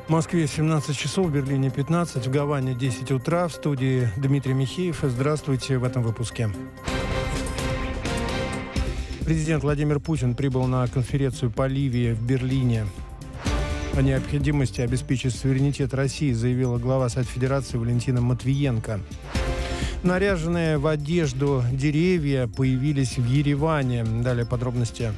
В Москве 17 часов, в Берлине 15, в Гаване 10 утра. В студии Дмитрий Михеев. Здравствуйте в этом выпуске. Президент Владимир Путин прибыл на конференцию по Ливии в Берлине. О необходимости обеспечить суверенитет России заявила глава Совета Федерации Валентина Матвиенко. Наряженные в одежду деревья появились в Ереване. Далее подробности.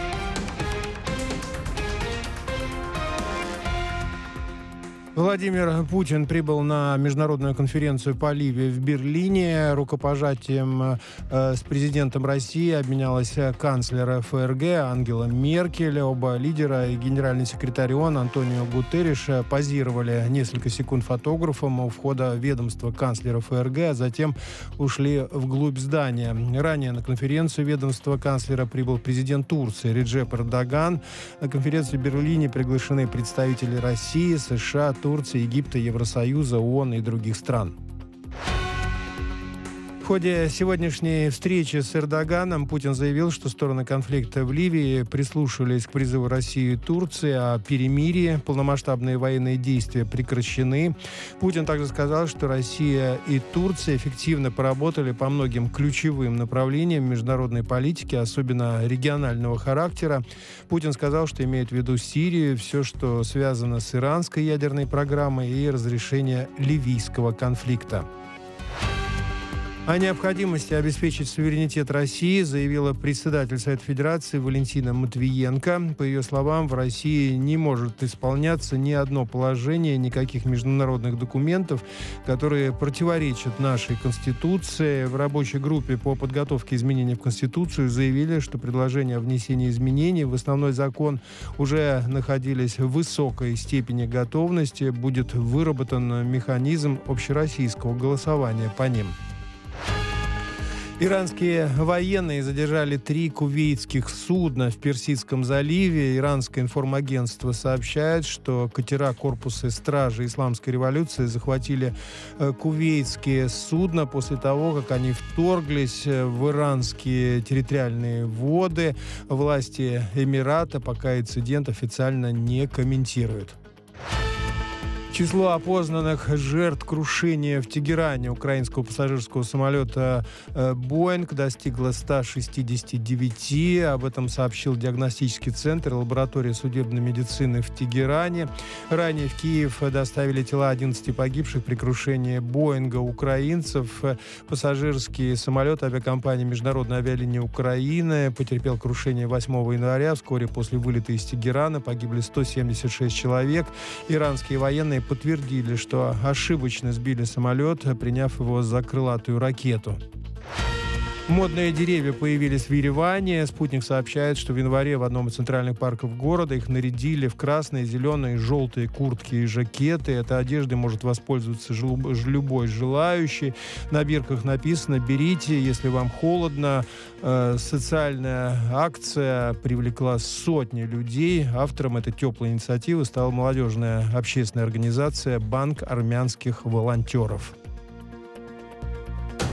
Владимир Путин прибыл на международную конференцию по Ливии в Берлине. Рукопожатием с президентом России обменялась канцлер ФРГ Ангела Меркель. Оба лидера и генеральный секретарь ООН Антонио Гутерриш позировали несколько секунд фотографам у входа ведомства канцлера ФРГ, а затем ушли вглубь здания. Ранее на конференцию ведомства канцлера прибыл президент Турции Реджеп Эрдоган. На конференцию в Берлине приглашены представители России, США, Турции, Египта, Евросоюза, ООН и других стран. В ходе сегодняшней встречи с Эрдоганом Путин заявил, что стороны конфликта в Ливии прислушивались к призыву России и Турции о перемирии, полномасштабные военные действия прекращены. Путин также сказал, что Россия и Турция эффективно поработали по многим ключевым направлениям международной политики, особенно регионального характера. Путин сказал, что имеет в виду Сирию, все, что связано с иранской ядерной программой и разрешение ливийского конфликта. О необходимости обеспечить суверенитет России заявила председатель Совета Федерации Валентина Матвиенко. По ее словам, в России не может исполняться ни одно положение никаких международных документов, которые противоречат нашей Конституции. В рабочей группе по подготовке изменений в Конституцию заявили, что предложения о внесении изменений в основной закон уже находились в высокой степени готовности. Будет выработан механизм общероссийского голосования по ним. Иранские военные задержали 3 кувейтских судна в Персидском заливе. Иранское информагентство сообщает, что катера корпуса стражи Исламской революции захватили кувейтские судна после того, как они вторглись в иранские территориальные воды. Власти Эмирата пока инцидент официально не комментируют. Число опознанных жертв крушения в Тегеране украинского пассажирского самолета «Боинг» достигло 169. Об этом сообщил диагностический центр лаборатории судебной медицины в Тегеране. Ранее в Киев доставили тела 11 погибших при крушении «Боинга» украинцев. Пассажирский самолет авиакомпании «Международная авиалиния Украины» потерпел крушение 8 января. Вскоре после вылета из Тегерана погибли 176 человек. Иранские военные подтвердили, что ошибочно сбили самолет, приняв его за крылатую ракету. Модные деревья появились в Ереване. «Спутник» сообщает, что в январе в одном из центральных парков города их нарядили в красные, зеленые, желтые куртки и жакеты. Этой одеждой может воспользоваться любой желающий. На бирках написано «Берите, если вам холодно». Социальная акция привлекла сотни людей. Автором этой теплой инициативы стала молодежная общественная организация «Банк армянских волонтеров».